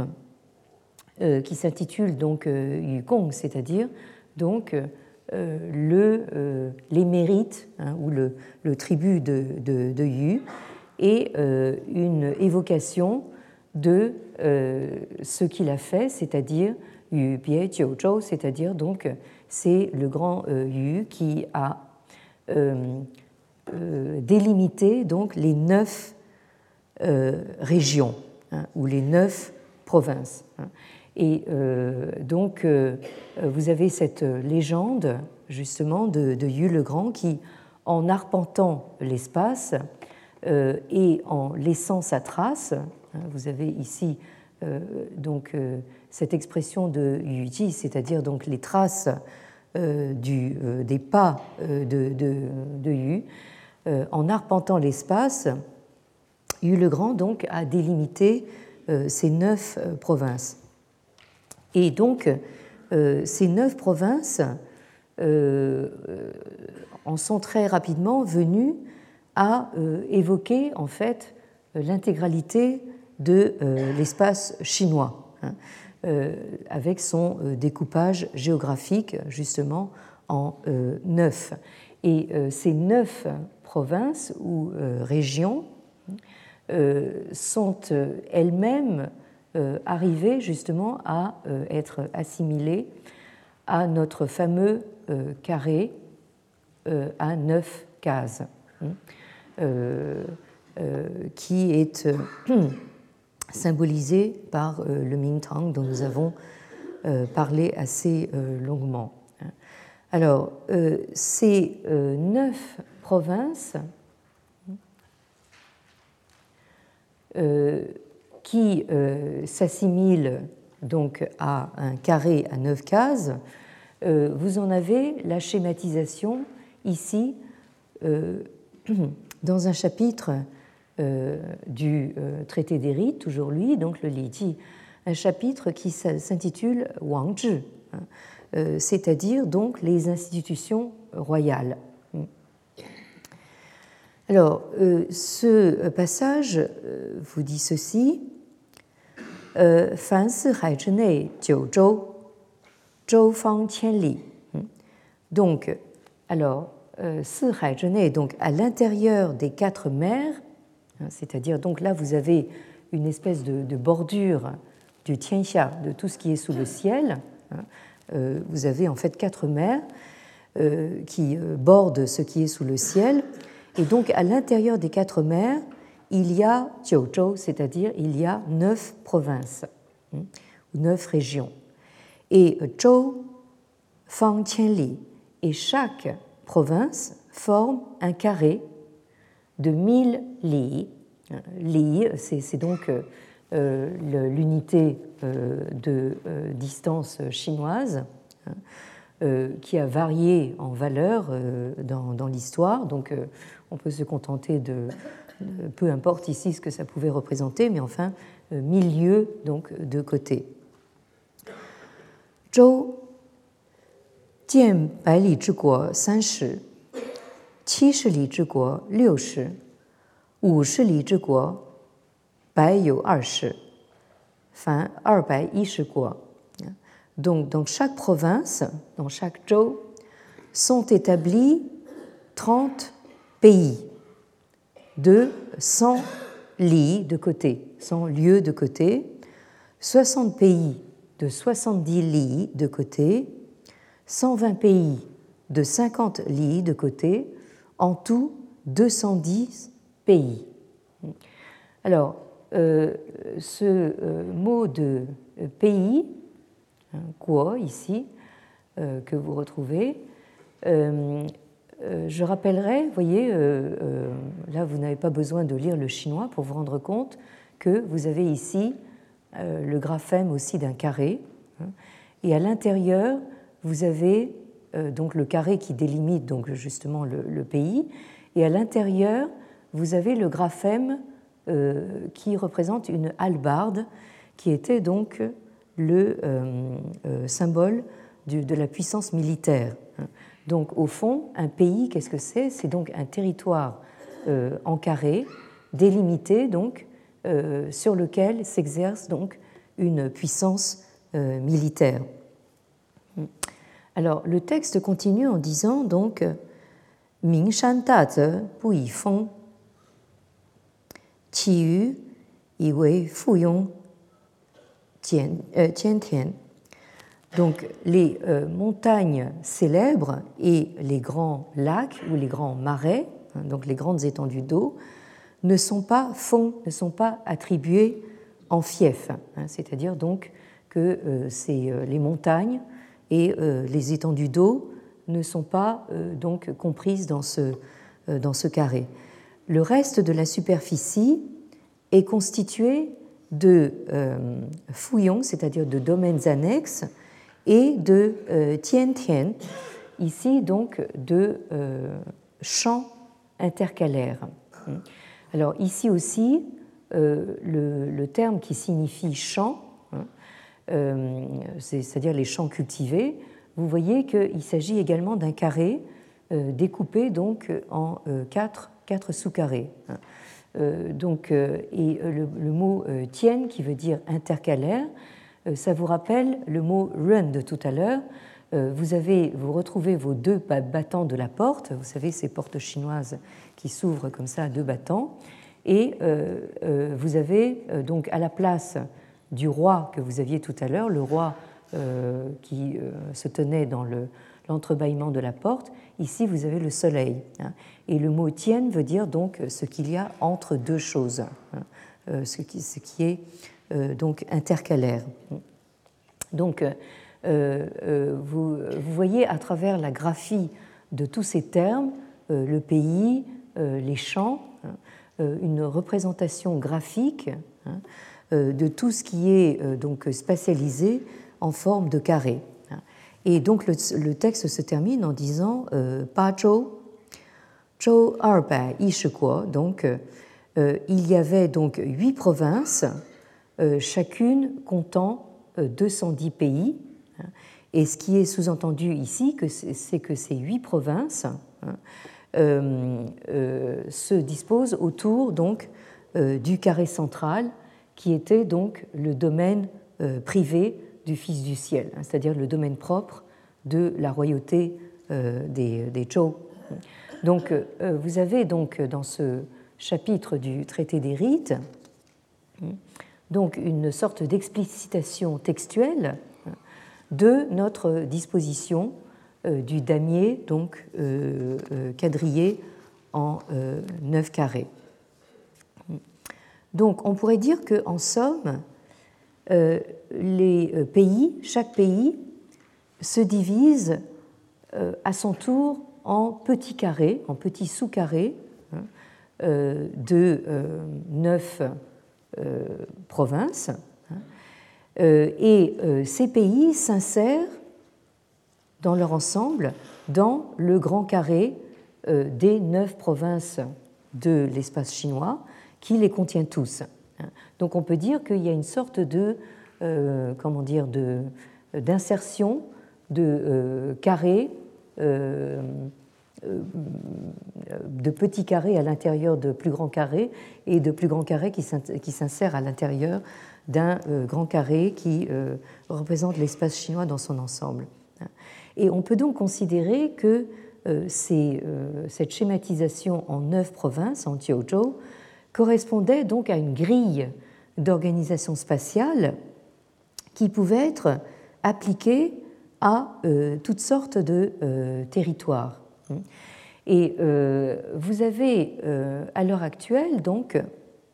euh, qui s'intitule donc euh, Yukong, c'est-à-dire donc euh, le, euh, les mérites, hein, ou le, le tribut de, de, de Yu, et euh, une évocation de euh, ce qu'il a fait, c'est-à-dire Yu Bie Jiu Zhou, c'est-à-dire donc c'est le grand euh, Yu qui a euh, euh, délimité donc les neuf euh, régions, hein, ou les neuf provinces. Hein. Et euh, donc euh, vous avez cette légende justement de, de Yu le Grand qui, en arpentant l'espace euh, et en laissant sa trace, hein, vous avez ici euh, donc euh, cette expression de Yuji, c'est-à-dire donc les traces euh, du, euh, des pas euh, de, de, de Yu, euh, en arpentant l'espace, Yu le Grand donc a délimité euh, ces neuf euh, provinces. Et donc euh, ces neuf provinces euh, en sont très rapidement venues à euh, évoquer en fait l'intégralité de euh, l'espace chinois, hein, euh, avec son euh, découpage géographique justement en euh, neuf. Et euh, ces neuf provinces ou euh, régions euh, sont euh, elles-mêmes euh, arrivées justement à euh, être assimilées à notre fameux euh, carré euh, à neuf cases. Hein. Euh, euh, qui est euh, symbolisé par euh, le Mingtang dont nous avons euh, parlé assez euh, longuement. Alors, euh, ces euh, neuf provinces euh, qui euh, s'assimilent donc à un carré à neuf cases, euh, vous en avez la schématisation ici euh, dans un chapitre euh, du euh, traité des rites, toujours lui, donc le Li Ji, un chapitre qui s'intitule Wang Zhi, hein, euh, c'est-à-dire donc les institutions royales. Alors, euh, ce passage euh, vous dit ceci: Fan si hai zhi nei, jiu zhou, zhou fang qian li. Donc, alors, euh, si hai zhi nei, donc à l'intérieur des quatre mers, c'est-à-dire donc là vous avez une espèce de, de bordure du Tianxia, de tout ce qui est sous le ciel. Euh, vous avez en fait quatre mers euh, qui bordent ce qui est sous le ciel. Et donc à l'intérieur des quatre mers, il y a Jiuzhou, c'est-à-dire il y a neuf provinces, hein, ou neuf régions. Et Zhou, Fang Qianli, et chaque province forme un carré de mille li. Li, c'est donc euh, l'unité euh, de euh, distance chinoise, hein, euh, qui a varié en valeur euh, dans, dans l'histoire. Donc euh, on peut se contenter de, de, peu importe ici ce que ça pouvait représenter, mais enfin, euh, mille lieues donc, de côté. Zhou, jian bai li zhi guo san shi, qi shi li zhi guo liu shi, wu shi li zhi guo bai you er shi, enfin er bai yi shi guo. Donc, dans chaque province, dans chaque zhou, sont établis trente pays de cent li de côté, cent lieues de côté, soixante pays de soixante-dix li de côté, cent vingt pays de cinquante li de côté, en tout deux cent dix pays. Alors, euh, ce euh, mot de euh, pays, hein, guo ici, euh, que vous retrouvez, euh, euh, je rappellerai, vous voyez, euh, euh, là vous n'avez pas besoin de lire le chinois pour vous rendre compte que vous avez ici euh, le graphème aussi d'un carré, hein, et à l'intérieur vous avez euh, donc le carré qui délimite donc justement le, le pays, et à l'intérieur vous avez le graphème euh, qui représente une hallebarde, qui était donc le euh, euh, symbole du, de la puissance militaire. Donc, au fond, un pays, qu'est-ce que c'est? C'est donc un territoire euh, en carré, délimité, donc, euh, sur lequel s'exerce donc une puissance euh, militaire. Alors, le texte continue en disant donc Ming shan da ze bu yi feng, qi yu yi wei fu yong jian tian. Donc, les euh, montagnes célèbres et les grands lacs ou les grands marais, hein, donc les grandes étendues d'eau, ne sont pas fonds, ne sont pas attribués en fief, hein, c'est-à-dire donc que euh, c'est, euh, les montagnes et euh, les étendues d'eau ne sont pas euh, donc comprises dans ce, euh, dans ce carré. Le reste de la superficie est constitué de euh, fouillons, c'est-à-dire de domaines annexes, et de euh, tian-tian, ici donc de euh, champs intercalaires. Alors ici aussi, euh, le, le terme qui signifie champ, hein, euh, c'est-à-dire les champs cultivés, vous voyez qu'il s'agit également d'un carré euh, découpé donc en euh, quatre, quatre sous-carrés. Hein. Euh, donc, euh, et le, le mot euh, tian, qui veut dire intercalaire, ça vous rappelle le mot run de tout à l'heure. Vous, avez, vous retrouvez vos deux battants de la porte, vous savez, ces portes chinoises qui s'ouvrent comme ça à deux battants, et euh, euh, vous avez euh, donc à la place du roi que vous aviez tout à l'heure, le roi euh, qui euh, se tenait dans le, l'entrebâillement de la porte, ici vous avez le soleil. Hein, et le mot tian veut dire donc ce qu'il y a entre deux choses, hein, euh, ce, qui, ce qui est Euh, donc intercalaire. Donc, euh, euh, vous, vous voyez à travers la graphie de tous ces termes, euh, le pays, euh, les champs, hein, euh, une représentation graphique hein, euh, de tout ce qui est euh, donc spatialisé en forme de carré. Hein. Et donc le, le texte se termine en disant euh, Pa Zhou, Zhou Erbai Yishiguo. Donc euh, il y avait donc huit provinces, Euh, chacune comptant euh, deux cent dix pays. Hein, et ce qui est sous-entendu ici, que c'est, c'est que ces huit provinces hein, euh, euh, se disposent autour donc, euh, du carré central, qui était donc le domaine euh, privé du Fils du ciel, hein, c'est-à-dire le domaine propre de la royauté euh, des, des Zhou. Donc, euh, vous avez donc dans ce chapitre du traité des rites donc une sorte d'explicitation textuelle de notre disposition euh, du damier, donc euh, euh, quadrillé en euh, neuf carrés. Donc on pourrait dire qu'en somme, euh, les pays, chaque pays se divise euh, à son tour en petits carrés, en petits sous-carrés hein, euh, de euh, neuf Euh, provinces, hein, euh, et euh, ces pays s'insèrent dans leur ensemble dans le grand carré euh, des neuf provinces de l'espace chinois qui les contient tous. Hein. Donc on peut dire qu'il y a une sorte de, euh, comment dire, de, d'insertion de euh, carrés, euh, de petits carrés à l'intérieur de plus grands carrés et de plus grands carrés qui s'insèrent à l'intérieur d'un grand carré qui représente l'espace chinois dans son ensemble. Et on peut donc considérer que ces, cette schématisation en neuf provinces, en Jiuzhou, correspondait donc à une grille d'organisation spatiale qui pouvait être appliquée à toutes sortes de territoires. Et euh, vous avez euh, à l'heure actuelle donc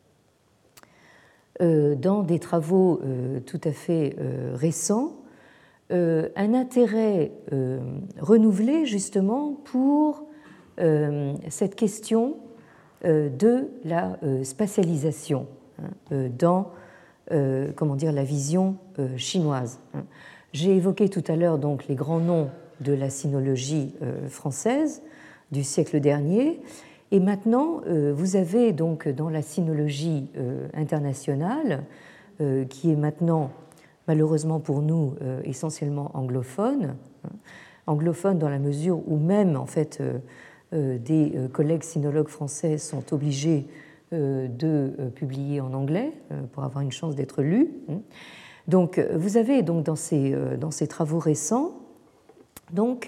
euh, dans des travaux euh, tout à fait euh, récents, euh, un intérêt euh, renouvelé justement pour euh, cette question euh, de la euh, spatialisation hein, euh, dans euh, comment dire, la vision euh, chinoise. Hein. J'ai évoqué tout à l'heure donc les grands noms de la sinologie euh, française du siècle dernier. Et maintenant, euh, vous avez donc dans la sinologie euh, internationale, euh, qui est maintenant, malheureusement pour nous, euh, essentiellement anglophone, hein, anglophone dans la mesure où même, en fait, euh, euh, des euh, collègues sinologues français sont obligés euh, de euh, publier en anglais euh, pour avoir une chance d'être lus. Hein. Donc, vous avez donc dans ces, euh, dans ces travaux récents, donc,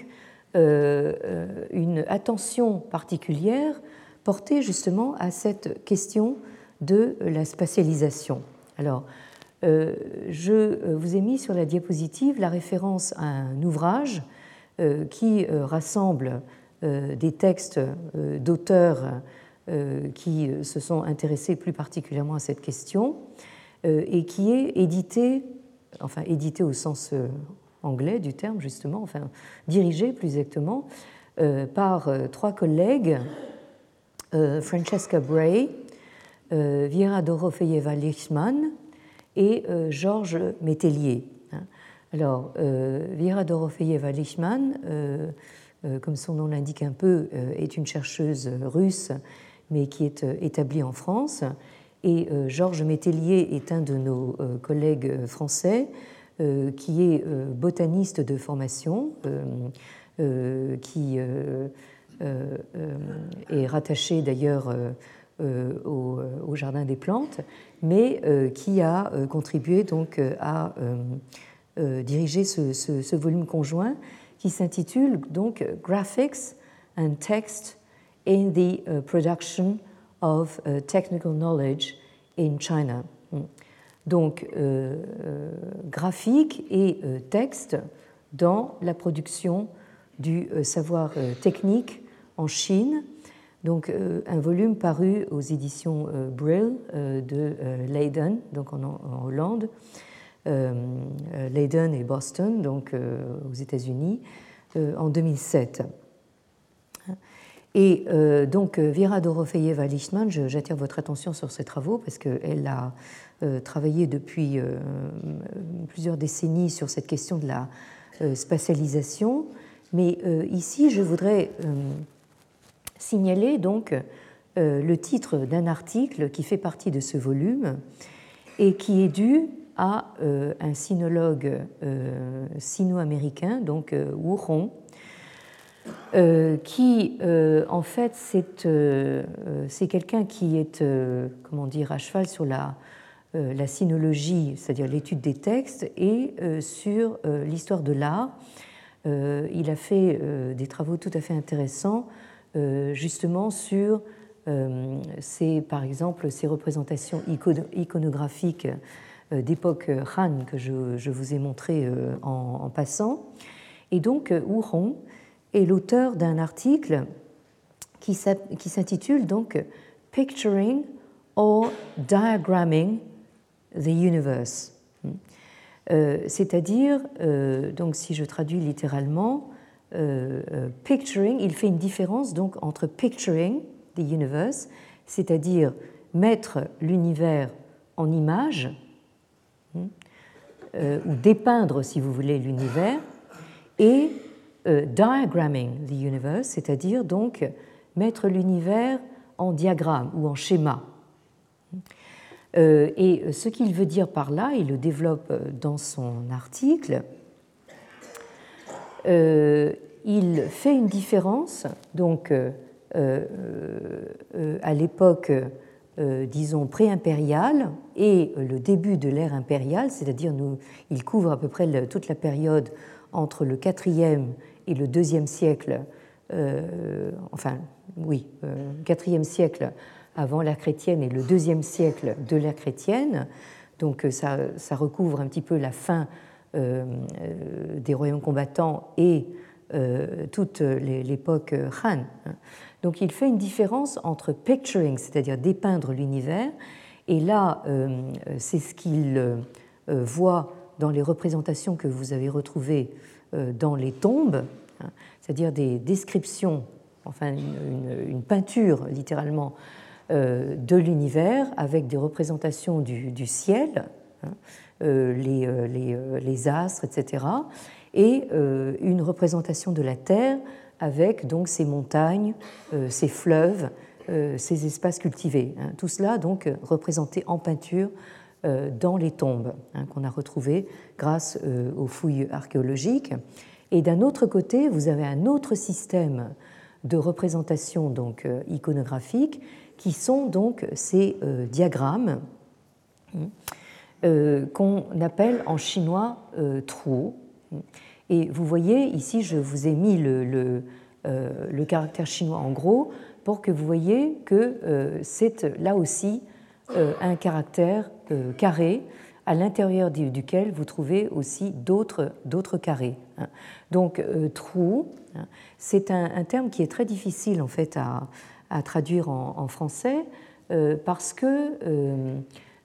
euh, une attention particulière portée justement à cette question de la spatialisation. Alors, euh, je vous ai mis sur la diapositive la référence à un ouvrage euh, qui euh, rassemble euh, des textes euh, d'auteurs euh, qui se sont intéressés plus particulièrement à cette question euh, et qui est édité, enfin édité au sens euh, anglais du terme justement, enfin dirigé plus exactement euh, par euh, trois collègues, euh, Francesca Bray, euh, Viera Dorofeyeva-Lichtman et euh, Georges Métellier. Hein. Alors, euh, Viera Dorofeyeva-Lichtman, euh, euh, comme son nom l'indique un peu, euh, est une chercheuse russe, mais qui est euh, établie en France, et euh, Georges Métellier est un de nos euh, collègues français, Euh, qui est euh, botaniste de formation, euh, euh, qui euh, euh, est rattaché d'ailleurs euh, au, au Jardin des Plantes, mais euh, qui a euh, contribué donc à euh, euh, diriger ce, ce, ce volume conjoint qui s'intitule donc Graphics and Text in the uh, Production of uh, Technical Knowledge in China. Donc, euh, euh, graphique et euh, texte dans la production du euh, savoir euh, technique en Chine. Donc, euh, un volume paru aux éditions euh, Brill euh, de euh, Leiden, donc en, en Hollande, euh, Leiden et Boston, donc euh, aux États-Unis, euh, en deux mille sept. Et euh, donc, Viera Dorofeyeva-Lichtman, j'attire votre attention sur ses travaux parce qu'elle a euh, travaillé depuis euh, plusieurs décennies sur cette question de la euh, spatialisation. Mais euh, ici, je voudrais euh, signaler donc euh, le titre d'un article qui fait partie de ce volume et qui est dû à euh, un sinologue euh, sino-américain, donc euh, Wu Hong, Euh, qui, euh, en fait, c'est euh, c'est quelqu'un qui est, euh, comment dire, à cheval sur la, euh, la sinologie, c'est-à-dire l'étude des textes, et euh, sur euh, l'histoire de l'art. Euh, il a fait euh, des travaux tout à fait intéressants, euh, justement sur, euh, ces, par exemple, ces représentations icono iconographiques euh, d'époque Han que je, je vous ai montré euh, en, en passant. Et donc, Wu Hong est l'auteur d'un article qui s'intitule donc Picturing or Diagramming the Universe. Euh, C'est-à-dire, euh, donc si je traduis littéralement, euh, euh, picturing, il fait une différence donc entre picturing the universe, c'est-à-dire mettre l'univers en image, euh, ou dépeindre, si vous voulez, l'univers, et Euh, diagramming the universe, c'est-à-dire donc mettre l'univers en diagramme ou en schéma. Euh, et ce qu'il veut dire par là, il le développe dans son article, euh, il fait une différence donc euh, euh, à l'époque, euh, disons, pré-impériale et le début de l'ère impériale, c'est-à-dire nous, il couvre à peu près le, toute la période entre le quatrième et le deuxième siècle, euh, enfin, oui, euh, quatrième siècle avant l'ère chrétienne et le deuxième siècle de l'ère chrétienne. Donc ça, ça recouvre un petit peu la fin euh, euh, des royaumes combattants et euh, toute l'époque Han. Donc il fait une différence entre picturing, c'est-à-dire dépeindre l'univers, Et là, euh, c'est ce qu'il euh, voit dans les représentations que vous avez retrouvées euh, dans les tombes, hein, c'est-à-dire des descriptions, enfin une, une, une peinture littéralement euh, de l'univers avec des représentations du, du ciel, hein, euh, les, les, les astres, et cetera, et euh, une représentation de la Terre avec donc ces montagnes, euh, ces fleuves, euh, ces espaces cultivés. Hein. Tout cela donc représenté en peinture euh, dans les tombes hein, qu'on a retrouvées grâce euh, aux fouilles archéologiques. Et d'un autre côté, vous avez un autre système de représentation donc euh, iconographique qui sont donc ces euh, diagrammes euh, qu'on appelle en chinois euh, truo. Et vous voyez, ici, je vous ai mis le, le, euh, le caractère chinois en gros pour que vous voyez que euh, c'est là aussi euh, un caractère euh, carré à l'intérieur du, duquel vous trouvez aussi d'autres, d'autres carrés. Hein. Donc, euh, trou, hein, c'est un, un terme qui est très difficile en fait à, à traduire en, en français euh, parce que euh,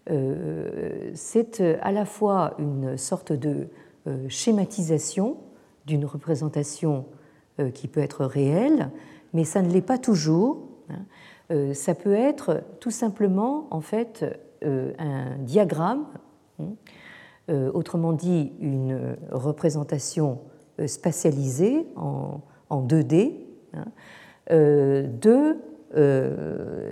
euh, c'est à la fois une sorte de Euh, schématisation d'une représentation euh, qui peut être réelle, mais ça ne l'est pas toujours. Hein. Euh, ça peut être tout simplement en fait euh, un diagramme, hein, euh, autrement dit une représentation spatialisée en, en deux D hein, euh, de, euh,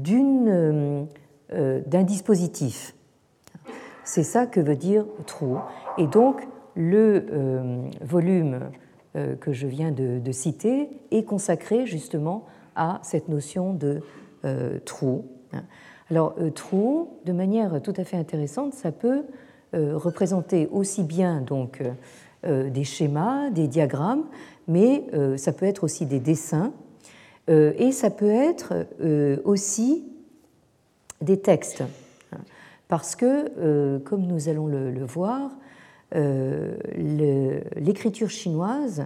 d'une, euh, d'un dispositif. C'est ça que veut dire trou. Et donc, le euh, volume euh, que je viens de, de citer est consacré justement à cette notion de euh, trou. Alors, euh, trou, de manière tout à fait intéressante, ça peut euh, représenter aussi bien donc, euh, des schémas, des diagrammes, mais euh, ça peut être aussi des dessins, euh, et ça peut être euh, aussi des textes. Parce que, euh, comme nous allons le, le voir, euh, le, l'écriture chinoise,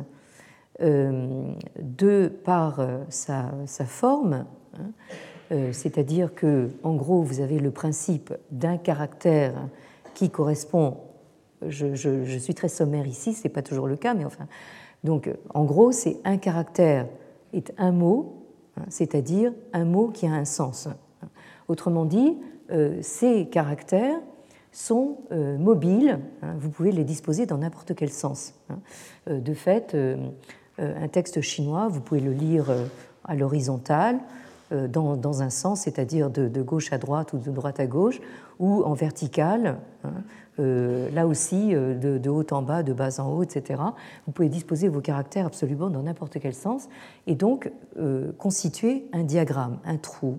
euh, de par sa, sa forme, hein, euh, c'est-à-dire que, en gros, vous avez le principe d'un caractère qui correspond. Je, je, je suis très sommaire ici, ce n'est pas toujours le cas, mais enfin, donc, en gros, c'est un caractère est un mot, hein, c'est-à-dire un mot qui a un sens. Autrement dit, euh, ces caractères sont euh, mobiles, hein, vous pouvez les disposer dans n'importe quel sens. Hein. Euh, de fait, euh, un texte chinois, vous pouvez le lire euh, à l'horizontale, euh, dans, dans un sens, c'est-à-dire de, de gauche à droite ou de droite à gauche, ou en verticale, hein, euh, là aussi, euh, de, de haut en bas, de bas en haut, et cetera. Vous pouvez disposer vos caractères absolument dans n'importe quel sens, et donc euh, constituer un diagramme, un trou.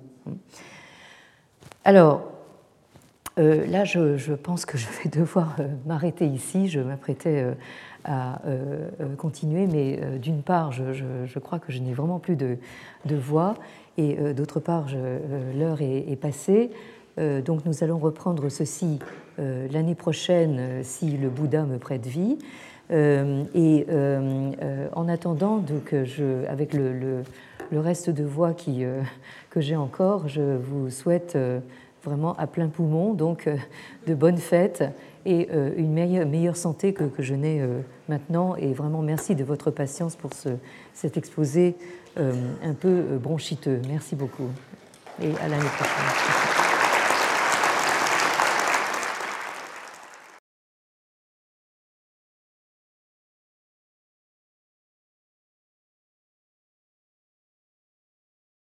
Alors, Euh, là, je, je pense que je vais devoir euh, m'arrêter ici. Je m'apprêtais euh, à euh, continuer, mais euh, d'une part, je, je, je crois que je n'ai vraiment plus de, de voix, et euh, d'autre part, je, euh, l'heure est, est passée. Euh, donc, nous allons reprendre ceci euh, l'année prochaine, euh, si le Bouddha me prête vie. Euh, et euh, euh, en attendant, donc, je, avec le, le, le reste de voix qui, euh, que j'ai encore, je vous souhaite euh, vraiment à plein poumon, donc euh, de bonnes fêtes et euh, une meilleure, meilleure santé que, que je n'ai euh, maintenant. Et vraiment merci de votre patience pour ce, cet exposé euh, un peu bronchiteux. Merci beaucoup et à l'année prochaine.